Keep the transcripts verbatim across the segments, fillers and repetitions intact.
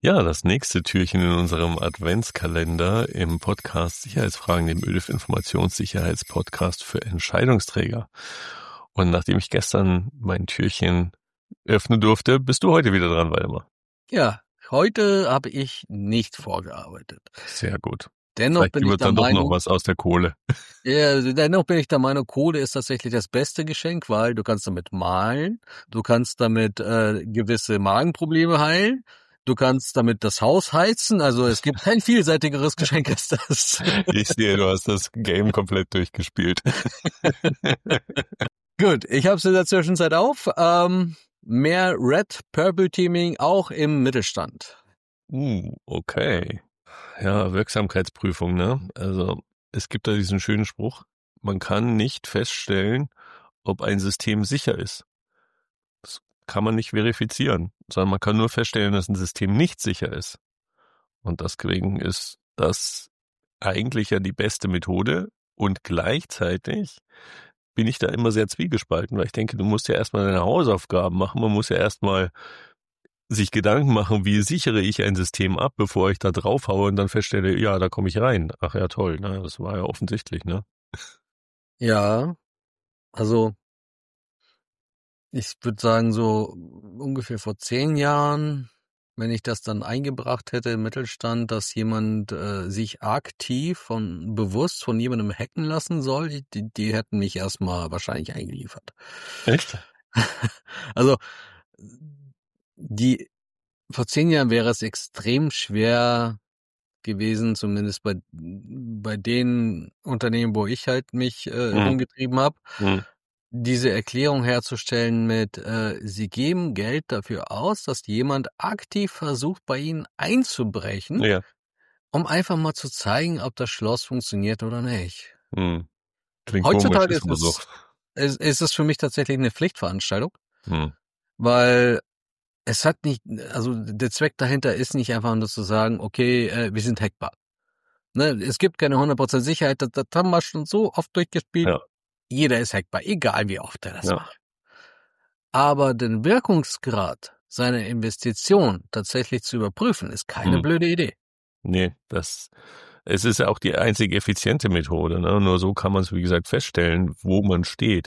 Ja, das nächste Türchen in unserem Adventskalender im Podcast Sicherheitsfragen, dem Ö D I F-Informationssicherheitspodcast für Entscheidungsträger. Und nachdem ich gestern mein Türchen öffnen durfte, bist du heute wieder dran, Waldemar. Ja, heute habe ich nicht vorgearbeitet. Sehr gut. Dennoch Vielleicht bin gibt ich es der dann doch noch Meinung, was aus der Kohle. ja, dennoch bin ich der Meinung, Kohle ist tatsächlich das beste Geschenk, weil du kannst damit malen, du kannst damit äh, gewisse Magenprobleme heilen, du kannst damit das Haus heizen, also es gibt kein vielseitigeres Geschenk als das. Ich sehe, du hast das Game komplett durchgespielt. Gut, ich habe es in der Zwischenzeit auf. Ähm, mehr Red Purple Teaming auch im Mittelstand. Uh, okay. Ja, Wirksamkeitsprüfung, ne? Also es gibt da diesen schönen Spruch, man kann nicht feststellen, ob ein System sicher ist. Das kann man nicht verifizieren, sondern man kann nur feststellen, dass ein System nicht sicher ist. Und deswegen ist das eigentlich ja die beste Methode und gleichzeitig bin ich da immer sehr zwiegespalten, weil ich denke, du musst ja erstmal deine Hausaufgaben machen, man muss ja erstmal sich Gedanken machen, wie sichere ich ein System ab, bevor ich da drauf haue und dann feststelle, ja, da komme ich rein. Ach ja, toll, ne? Das war ja offensichtlich, ne? Ja, also ich würde sagen, so ungefähr vor zehn Jahren, wenn ich das dann eingebracht hätte im Mittelstand, dass jemand äh, sich aktiv von bewusst von jemandem hacken lassen soll, die, die hätten mich erstmal wahrscheinlich eingeliefert. Echt? Also die vor zehn Jahren wäre es extrem schwer gewesen, zumindest bei bei den Unternehmen, wo ich halt mich äh, Hm. rumgetrieben habe, Hm. diese Erklärung herzustellen mit, äh, sie geben Geld dafür aus, dass jemand aktiv versucht, bei ihnen einzubrechen, Ja. um einfach mal zu zeigen, ob das Schloss funktioniert oder nicht. Hm. Klingt komisch, Heutzutage ist ist aber so. es, ist, ist es für mich tatsächlich eine Pflichtveranstaltung, Hm. weil es hat nicht, also der Zweck dahinter ist nicht einfach nur zu sagen, okay, äh, wir sind hackbar. Ne, es gibt keine hundert Prozent Sicherheit, das, das haben wir schon so oft durchgespielt. Ja. Jeder ist hackbar, egal wie oft er das Ja. macht. Aber den Wirkungsgrad seiner Investition tatsächlich zu überprüfen, ist keine Hm. blöde Idee. Nee, das, es ist ja auch die einzig effiziente Methode, ne? Nur so kann man es, wie gesagt, feststellen, wo man steht.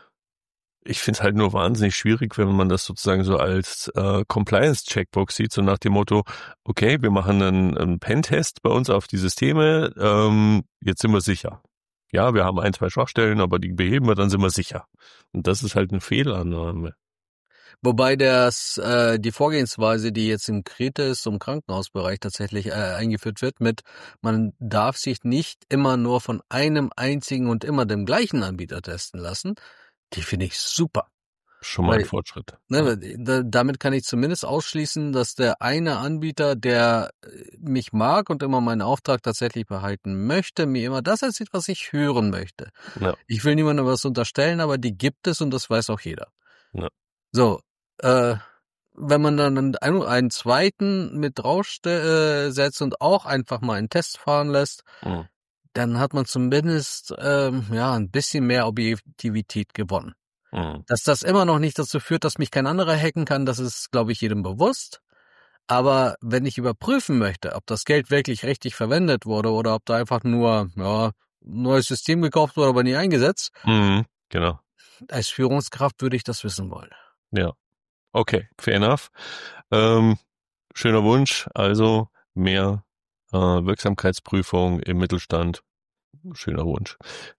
Ich finde es halt nur wahnsinnig schwierig, wenn man das sozusagen so als äh, Compliance-Checkbox sieht, so nach dem Motto, okay, wir machen einen, einen Pentest bei uns auf die Systeme, ähm, jetzt sind wir sicher. Ja, wir haben ein, zwei Schwachstellen, aber die beheben wir, dann sind wir sicher. Und das ist halt eine Fehlannahme. Wobei das äh, die Vorgehensweise, die jetzt im Kritis- und Krankenhausbereich tatsächlich äh, eingeführt wird, mit man darf sich nicht immer nur von einem einzigen und immer dem gleichen Anbieter testen lassen, die finde ich super. Schon mal ein Weil, Fortschritt. ne, da, damit kann ich zumindest ausschließen, dass der eine Anbieter, der äh, mich mag und immer meinen Auftrag tatsächlich behalten möchte, mir immer das erzählt, was ich hören möchte. Ja. Ich will niemandem was unterstellen, aber die gibt es und das weiß auch jeder. Ja. So, äh, wenn man dann einen, einen zweiten mit drauf äh, setzt und auch einfach mal einen Test fahren lässt, Mhm. dann hat man zumindest ähm, ja ein bisschen mehr Objektivität gewonnen. Mhm. Dass das immer noch nicht dazu führt, dass mich kein anderer hacken kann, das ist, glaube ich, jedem bewusst. Aber wenn ich überprüfen möchte, ob das Geld wirklich richtig verwendet wurde oder ob da einfach nur ja ein neues System gekauft wurde, aber nie eingesetzt, Mhm. Genau. als Führungskraft würde ich das wissen wollen. Ja. Okay, fair enough. Ähm, schöner Wunsch, also mehr äh, Wirksamkeitsprüfung im Mittelstand. Schöner Wunsch.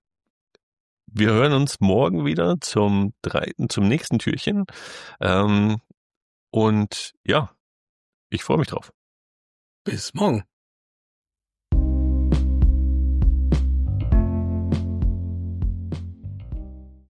Wir hören uns morgen wieder zum dreiten, zum nächsten Türchen. Ähm, und ja, ich freue mich drauf. Bis morgen.